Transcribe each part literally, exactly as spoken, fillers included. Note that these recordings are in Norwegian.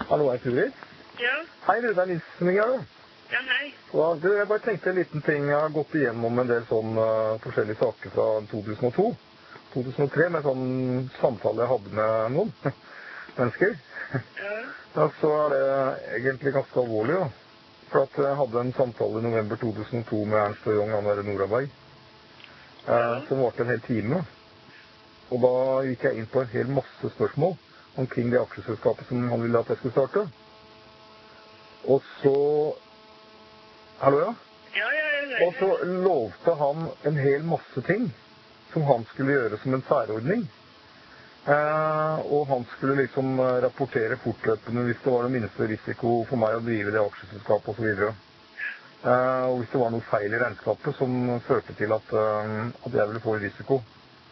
Hallo, er Turid? Ja. Hei, det er Nilsen her da. Ja, hei. Ja, du, jeg bare tenkte en liten ting. Jeg har gått igjennom en del sånn uh, forskjellige saker fra to tusen og to, to tusen og tre, med sånn samtale jeg hadde med noen mennesker. Ja. Ja, så er det egentlig ganske alvorlig, da. For at jeg hadde en samtale i november to tusen og to med Ernst og Young, han der i Nordaberg, uh, Ja. som varte en hel time. Og da gikk jeg inn på en hel masse spørsmål omkring det aksjeselskapet som han ville at jeg skulle starte. Og så... Hallo, ja? Ja, ja, ja. Og så lovte han en hel masse ting som han skulle gjøre som en særordning. Eh, og han skulle liksom rapportere fortløpende hvis det var den minste risiko for meg å drive det aksjeselskapet og så videre. Eh, og hvis det var noe feil i regnskapet som førte til at, uh, at jeg ville få risiko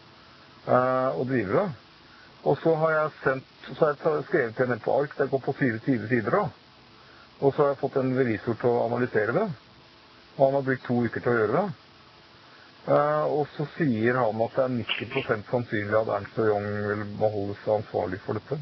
eh, å drive det. Og så har jeg sendt, så har jeg skrevet det ned på ark, det går på fire sider da. Og så har jeg fått en revisor til å analysere det. Og han har brukt to uker til å gjøre det. Uh, og så sier han at det er nitti prosent sannsynlig at Ernst og Young vil beholde seg ansvarlig for dette.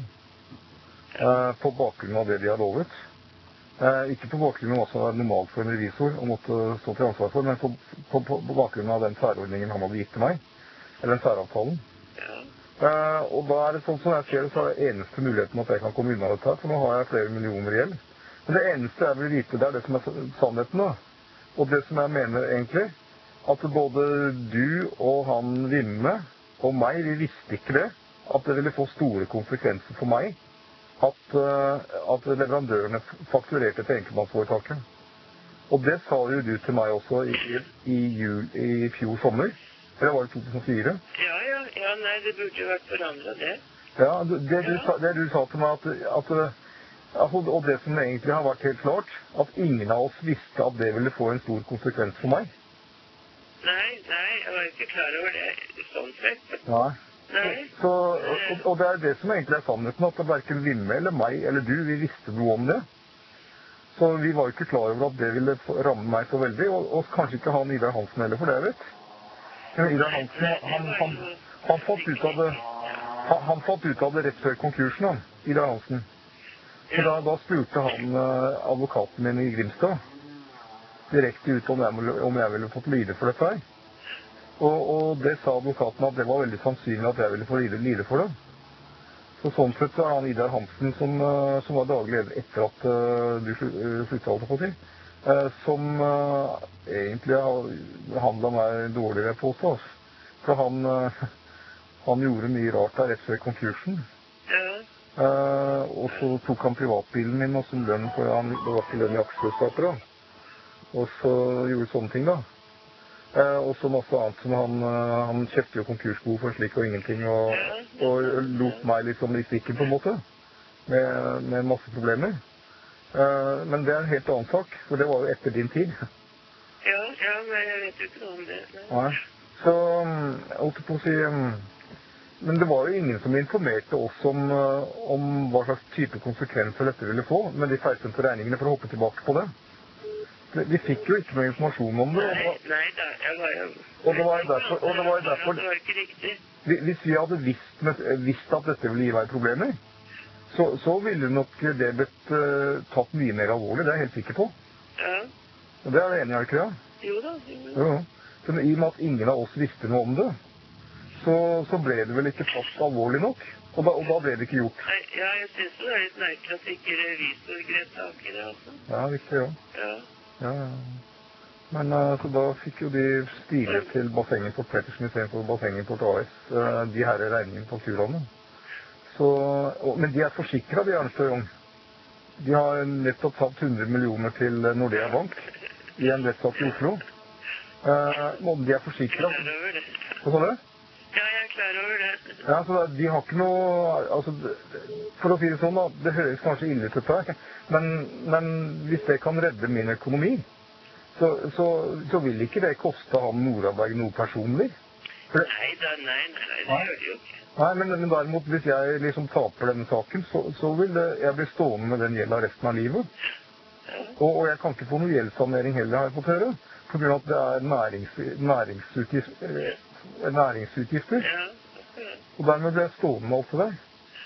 Uh, på bakgrunn av det de har lovet. Uh, ikke på bakgrunn av hva som er normalt for en revisor å måtte stå til ansvar for, men på, på, på, på bakgrunn av den særordningen han hadde gitt til meg. Eller den særavtalen. Ja. Uh, og da er det sånn som jeg ser det, så er det eneste muligheten at jeg kan komme unna dette her, for nå har jeg flere millioner i gjeld. Men det eneste jeg vil vite, det er det som er sannheten da. Og det som jeg mener egentlig, at både du og han Vimme og meg, vi visste ikke det, at det ville få store konsekvenser for meg, at, uh, at leverandørene fakturerte til enkeltmannsforetaket. Og det sa jo du til meg også i, i, jul, i fjor sommer, eller var det to tusen og fire? Ja, ja, ja, nei, det burde jo vært forandret det. Ja, det, det, du, sa, det du sa til meg, at, at og det som egentlig har vært helt klart, at ingen av oss visste at det ville få en stor konsekvens for meg. Nei, nei, jeg var ikke klar over det, sånn sett. Nei. Nei. Så, og, og det er det som egentlig er sannheten, at det hverken Vimme eller meg eller du, vi visste noe om det. Så vi var ikke klar over at det ville ramme meg så veldig, og, og kanskje ikke han Idar Hansen heller, for det jeg vet. Men Idar Hansen, han, han, han, fått ut av det, han, han fått ut av det rett før konkursen, han, Idar Hansen. Så da, da spurte han uh, advokaten min i Grimstad direkte ut om jeg, om jeg ville fått lide for dette her. Og, og det sa advokaten at det var veldig sannsynlig at jeg ville få lide, lide for det. Så sånn sett så er han Idar Hansen som, uh, som var daglig leder etter at uh, du sluttet alt på å si. Uh, som uh, egentlig har handlet meg dårligere på oss. For han, uh, han gjorde mye rart der rett før konkursen. Uh, og så tok han privatbilen min og som lønn, for han det var ikke lønn i aksjeselskaper da. Og så gjorde sånne ting da. Uh, og så masse annet som han, uh, han kjøpte jo konkursbo for slik og ingenting, og, og lot meg liksom i stikken på en måte, med, med masse problemer. Uh, men det er en helt annen sak, for det var jo etter din tid. Ja, ja, men jeg vet jo ikke noe om det. Nei. Nei. Så, jeg holdt på å si... Um, Men det var jo ingen som informerte oss om, uh, om hva slags type konsekvenser dette ville få, med de feilsendte regningene, for å hoppe tilbake på det. Vi fikk jo ikke noe informasjon om det. Nei, nei da, jeg var jo... Og det var jo derfor... Og det var jo derfor det var ikke riktig. Hvis vi hadde visst, visst at dette ville gi meg problemer, så, så ville nok det blitt uh, tatt mye mer alvorlig, det er jeg helt sikker på. Ja. Og det er det enige, er det ikke det? Jo da, jo da. Jo. Men i og med at ingen av oss visste noe om det, Så, så ble det vel ikke fast alvorlig nok, og da, og da ble det ikke gjort. Nei, ja, jeg synes det er litt merkelig at ikke revisor grep tak i det, altså. Ja, riktig, ja. Ja. Ja, ja. Men uh, så da fikk jo de stilet til Bassengimport Pettersen i stedet for Bassengimport A S, uh, de her regningene på fakturaene. Så, og, men de er forsikret, de Ernst og Young. De har nettopp tatt hundre millioner til Nordea Bank i en rettssak i Oslo. Uh, og de er forsikret. Hva sa du? Ja, jeg er klar over det. Ja, så de har ikke noe, altså, for å si det sånn da, det høres kanskje ille ut dette her, men, men hvis det kan redde min økonomi, så, så, så vil ikke det koste han Nordaberg noe personlig. For, nei da, nei, nei, nei, det gjør det jo ikke. Nei, men, men derimot, hvis jeg liksom taper denne saken, så, så vil det, jeg bli stående med den gjelda resten av livet. Ja. Og, og jeg kan ikke få noe gjeldssanering heller, har jeg fått høre, på grunn av at det er nærings, næringsutgifter. næringsutgifter. Ja. Og dermed ble jeg stående med alt det der.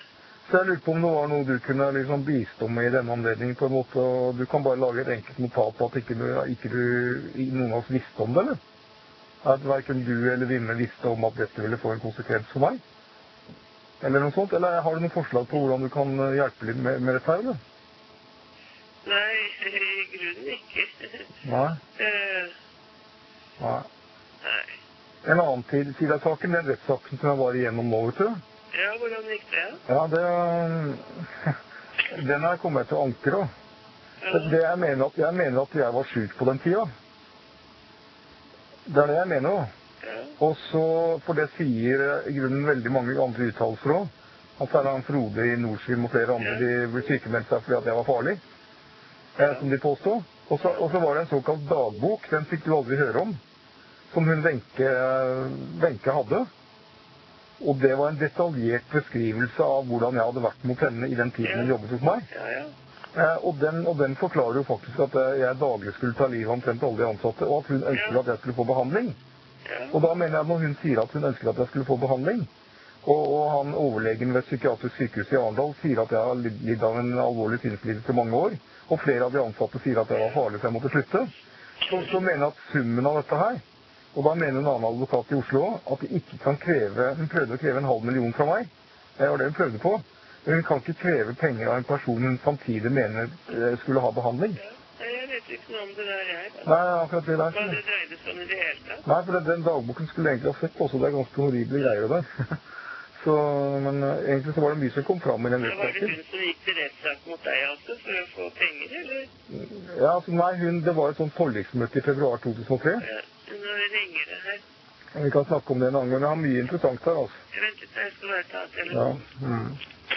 Så jeg lurer på om det var noe du kunne liksom bistå med i denne anledningen på en måte, og du kan bare lage et enkelt notat på at ikke du, ikke du noen av oss visste om det, eller? At hverken du eller Vinne visste om at dette ville få en konsekvens for meg? Eller noe sånt? Eller har du noen forslag på hvordan du kan hjelpe litt med, med dette her, eller? Nei, i grunnen ikke. Nei? Uh, Nei. nei. En annen tid, siden av saken, den rettssaken som jeg var igjennom nå, vet du? Ja, hvordan gikk det? Ja, det... Den her kommer jeg til å ankre. Ja. Det jeg mener at jeg mener at jeg var syk på den tida. Det er det jeg mener da. Ja. Og så, for det sier i grunnen veldig mange andre uttalelser også. At særlig han Frode i Nordskim og flere andre, de ble sykemeldt seg fordi at jeg var farlig. Eh, som de påstod. Og så, og så var det en såkalt dagbok, den fikk du aldri høre om. Som hun Wenche, Wenche hadde. Og det var en detaljert beskrivelse av hvordan jeg hadde vært mot henne i den tiden hun jobbet hos meg. Ja, ja. Eh, og, den, og den forklarer jo faktisk at jeg daglig skulle ta livet omtrent alle de ansatte, og at hun ønsket Ja. at jeg skulle få behandling. Ja. Og da mener jeg at når hun sier at hun ønsker at jeg skulle få behandling, og, og han overlegen ved psykiatrisk sykehus i Arendal sier at jeg har lidd lidd av en alvorlig sinnslidelse i mange år, og flere av de ansatte sier at jeg var farlig så jeg måtte slutte, så, så mener jeg at summen av dette her, og da mener en annen advokat i Oslo at de ikke kan kreve, hun prøvde å kreve en halv million fra meg, det var det hun prøvde på, men hun kan ikke kreve penger av en person hun samtidig mener skulle ha behandling. Ja. Jeg vet ikke noe om det der, jeg. Da. Nei, akkurat det der. Hva det dreide seg om i det hele tatt? Nei, for den dagboken skulle jeg egentlig ha sett også, det er ganske horrible greier der. Så, men uh, egentlig så var det mye som kom fram i den Var det rettssaken. hun som gikk til rettssak mot deg altså, for å få penger, eller? Ja, altså, nei, hun, det var et sånt forliksmøte i februar to tusen og tre. Ja, nå ringer det her. Vi kan snakke om det en annen gang, jeg har mye interessant her, altså. Jeg venter til jeg skal bare ta Ja. telefonen. Mm.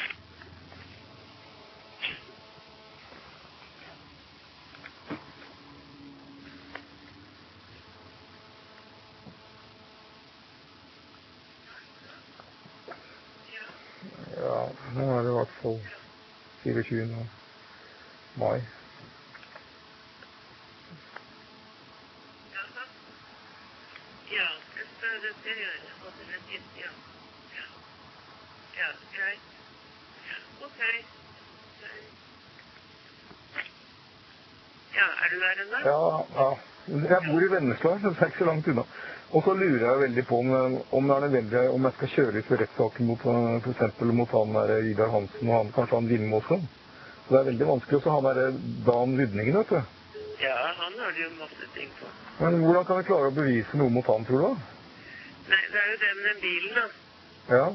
Ja, nå er det i hvert fall fireogtyvende mai. Jaha. Ja, det skal det skal jeg gjøre. Og det er fint, ja. Ja. Ja, greit. Ok. Ja, er du der ennå? Ja, ja. Jeg bor i Vennesla, så det er ikke så langt unna. Og så lurer jeg veldig på om, om det er nødvendig, om jeg skal kjøre ut for rettssaken mot, for eksempel mot han der Idar Hansen og han, kanskje han Vinne også. Så det er veldig vanskelig også han der Dan Rydningen, vet du. Ja, han har det jo masse ting på. Men hvordan kan vi klare å bevise noe mot han, tror du? Nei, det er jo det med den bilen, da. Ja.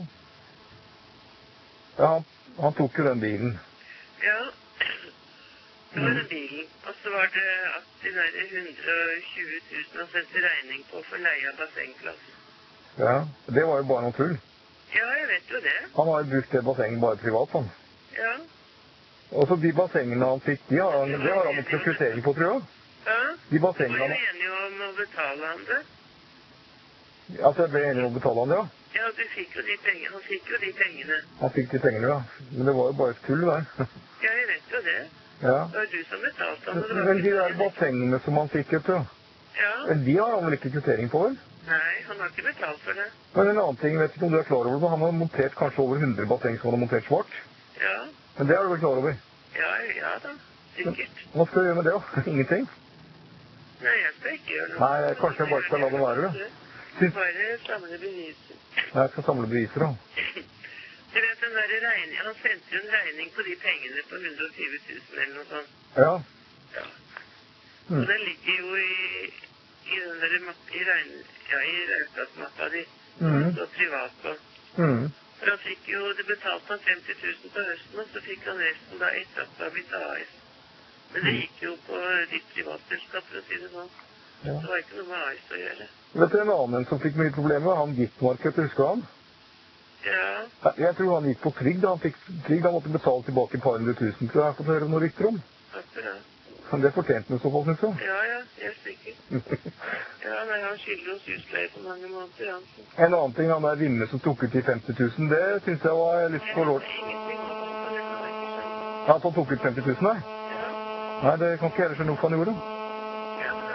Ja, han, han tok jo den bilen. Ja, det var den bilen. Og så var det at de der hundre og tjue tusen han sendte regning på for leie av bassengplass. Ja, det var jo bare noe tull. Ja, jeg vet jo det. Han har jo brukt det bassenget bare privat, han. Ja. Og så de bassengene han fikk, de har han, det har han ikke kvittering på, tror jeg. Ja. De Vi bassengene var han... jo enige om å betale han det. Altså, jeg ble enig om å betale han det, ja. Ja, du fikk jo de pengene. Han fikk jo de pengene. Han fikk de pengene, ja. Men det var jo bare et tull der. Ja, jeg vet jo det. Ja. Det var du som betalte han. og det var Men de ikke der det. bassengene som han fikk, vet du, Ja. de har han vel ikke kvittering på, vel? Nei, han har ikke betalt for det. Men en annen ting, vet ikke om du er klar over det, han har montert kanskje over hundre basseng som han har montert svart. Ja. Men det er du vel klar over? Ja, ja da. Sikkert. Hva skal du gjøre med det, da? Ingenting? Nei, jeg skal ikke gjøre noe. Nei, kanskje jeg bare skal la det være, da. Syns- Bare samle beviser. Jeg skal samle beviser, da. Du vet, den der regning, han sendte jo en regning på de pengene på hundre og tjue tusen eller noe sånt. Ja. Ja. Mm. Og den ligger jo i, i den der mapp, i regn, ja, i regnskapsmappa di. Mm. Så privat på. Mm. For han fikk jo, det betalte han femti tusen på høsten, og så fikk han resten da etter at det har blitt A S. Men det gikk jo på ditt privatselskap, for å si det sånn. Ja. Det var ikke noe med A S å gjøre. Vet du en annen som fikk mye problemer? Han Gittmarket, husker du han? Ja, Jeg tror han gikk på trygd. Han fikk trygd, han måtte betale tilbake et par hundre tusen. Så jeg har fått høre noen rykter om. akkurat. Men det fortjente han i så fall, synes jeg. Ja, ja, helt sikkert. Ja, nei, han skylder oss husleie på mange måneder, han. En annen ting, han der Vinne som tok ut de femti tusen, det synes jeg var litt for lort. Ingenting om det, det kan jeg ikke skjønne. Ja, at han tok ut femti tusen, nei? Ja, Nei, det kan ikke heller skjønne hvorfor han gjorde. ja, men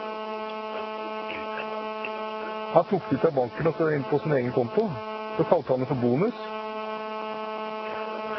han Han tok det ut av banken og så inn på sin egen konto. Så kalte han det for bonus. Ja,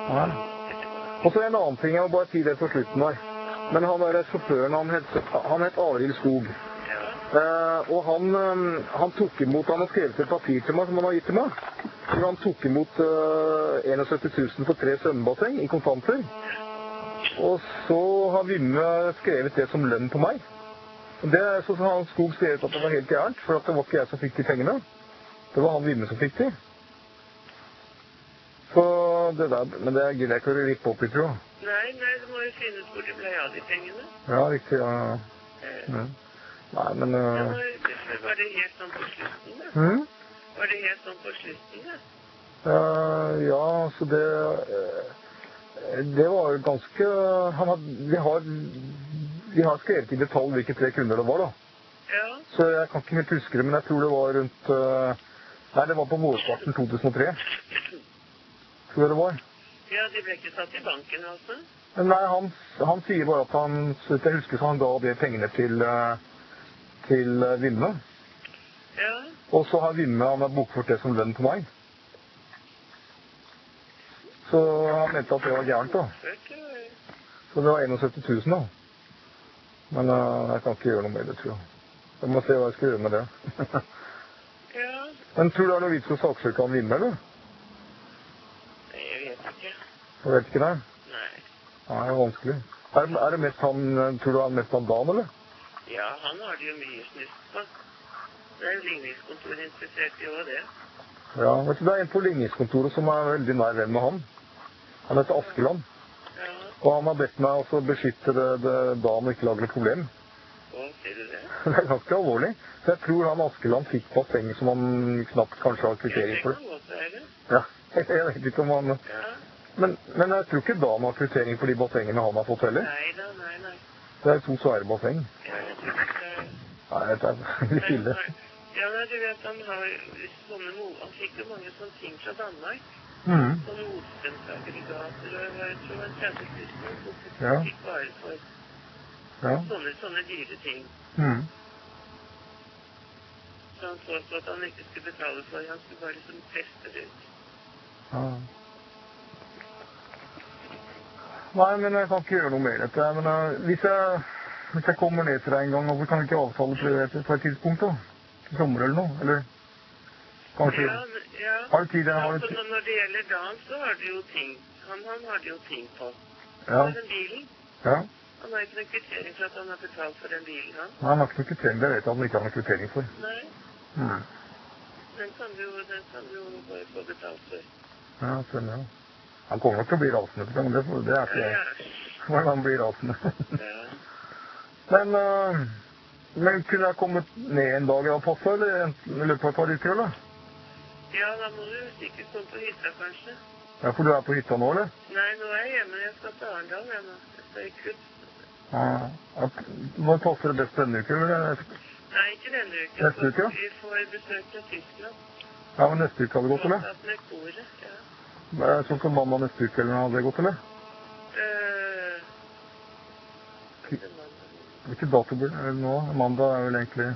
Nei. Og så en annen ting, jeg må bare si det på slutten der. Men han der sjåføren, han het, han het Arild Skog. Ja. Eh, og han, eh, han tok imot, han har skrevet et papir til meg som han har gitt til meg. Hvor han tok imot eh, syttién tusen for tre svømmebasseng i kontanter. Og så har Vimme skrevet det som lønn på meg. Det, så har han Skog skrevet at det var helt gærent, for at det var ikke jeg som fikk de pengene. Det var han Vimme som fikk de. Så det der, men det gidder jeg ikke å rippe opp i, tror jeg. Nei, nei, du må jo finne ut hvor de ble av de pengene. Ja, riktig, ja. ja. Nei, men... Uh... Ja, var, var det helt sånn på slutten, da? Mm? Var det helt sånn på slutten, da? Uh, ja, så det... Uh, det var jo ganske... Han had, vi, har, vi har skrevet i detalj hvilke tre kunder det var, da. Ja. Så jeg kan ikke helt huske det, men jeg tror det var rundt... Uh... Nei, det var på vårparten to tusen og tre. Tror jeg det var. Ja, de ble ikke satt i banken, altså? Nei, han, han sier bare at han, så jeg husker, så han ga de pengene til, til Vimme. Ja. Og så har Vimme, han har bokført det som lønn på meg. Så han mente at det var gærent, da. Så det var syttién tusen, da. Men uh, jeg kan ikke gjøre noe med det, tror jeg. Jeg må se hva jeg skal gjøre med det. Ja. Men tror du det er noe vits å saksøke han Vimme, eller? Jeg vet ikke det. Nei. Nei, det er vanskelig. Er, er det mest han, tror du han mest han Dan, eller? Ja, han har det jo mye snusk på. Det er jo ligningskontoret interessert i også det. Ja, vet du, det er en på ligningskontoret som er veldig nær venn med han. Han heter Askeland. Ja. Og han har bedt meg også beskytte det, det Dan og ikke lage noe problem. Å, sier du det? Det er ganske alvorlig. Så jeg tror han Askeland fikk basseng som han knapt kanskje har kvittering for. Ja, det kan godt være. Ja, jeg vet ikke om han... Ja. Men, men jeg tror ikke Dan har kvittering for de bassengene han har fått heller. Nei da, nei, nei. Det er to svære basseng. Ja, jeg tror ikke det er... Nei, det er litt ille. Ja, nei, du vet, han har sånne... Han fikk jo mange sånne ting fra Danmark. Mm. Sånne motstandsaggregater, og jeg tror han tretti tusen ja. fikk bare for ja. sånne, sånne dyre ting. Mm. Så han så at han ikke skulle betale for, han skulle bare liksom teste det ut. Ja. Nei, men jeg kan ikke gjøre noe mer dette. Men uh, hvis, jeg, hvis jeg kommer ned til deg en gang, og vi kan ikke avtale prøvete på et tidspunkt da? Til sommer eller noe, eller? Kanskje? Ja, ja. Har du tid? Ja, har du tid? så når det gjelder Dan, så har du jo ting. Han, han har det jo ting på. Ja. For den bilen. Ja. Han har ikke noen kvittering for at han har betalt for den bilen, han. Nei, han har ikke noen kvittering. Det vet jeg at han ikke har noen kvittering for. Nei. Mm. Den kan du jo, den kan du jo bare få betalt for. Ja, skjønner jeg. Han kommer nok til å bli rasende, men det, det er ikke jeg. Ja, Men han blir rasende. ja. Men, uh, men kunne jeg kommet ned en dag og passe, eller i løpet av et par uker, eller? Ja, da må du sikkert komme på hytta, kanskje. Ja, for du er på hytta nå, eller? Nei, nå er jeg hjemme. Jeg skal til Arendal, jeg nå. Jeg skal i kutt. Ja. Når passer det best denne uken, eller? Nei, ikke denne uken. Neste uke, ja? Vi får besøk fra Tyskland. Ja, men neste uke hadde det gått, eller? Med koret, ja. Sånn som mandag neste uke, eller hadde det gått, eller? Uh, Hvilket dato blir det nå? Mandag er vel egentlig...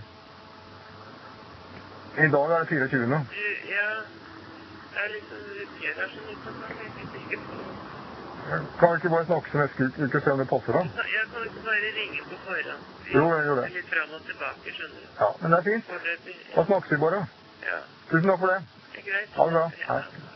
I dag er det fireogtjuende. Ja, det er litt sånn rutiner her, så litt sånn, jeg er ikke sikker på. Kan vi ikke bare snakke til neste uke, uke, se om det passer da? Jeg kan ikke bare ringe på forhånd. Vi jo, jeg gjør det. litt frem og tilbake, skjønner du. Ja, men det er fint. Da snakkes vi bare. Ja. Tusen takk for det. Det er greit. Ha det bra. Ja. Hei.